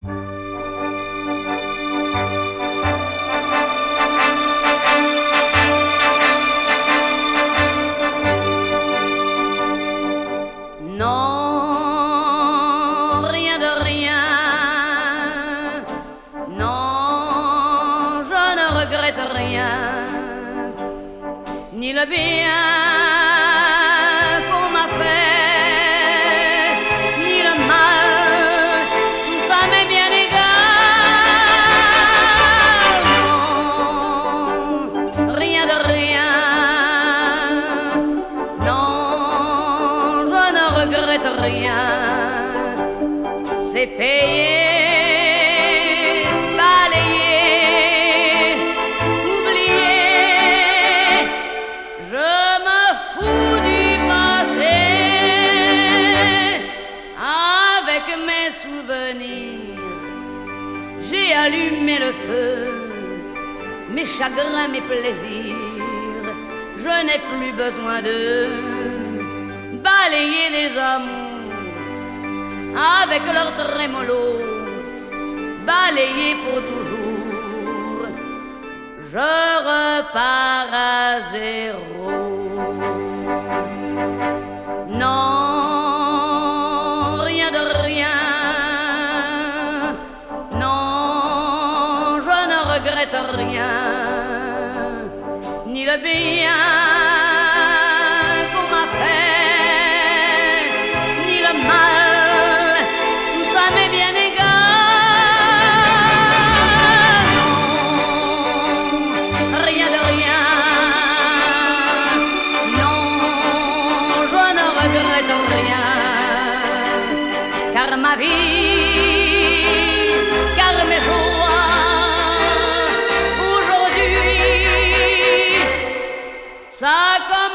Non, rien de rien. Non, je ne regrette rien. Ni le bien qu'on m'a fait, ni le mal, tout ça m'est bien égal. Non, rien de rien. Non, je ne regrette rien. C'est payé, balayé, oublié. Je me fous du passé. Avec mes souvenirs, j'ai allumé le feu. Mes chagrins, mes plaisirs, je n'ai plus besoin de balayer les amours avec leur trémolo, balayer pour toujours. Je repars à zéro. Non, rien de rien. Non, je ne regrette rien. Ni le bien qu'on m'a fait, ni le mal, tout ça m'est bien égal. Non, rien de rien. Non, je ne regrette rien. Car ma vie, car mes joies, aujourd'hui, ça commence.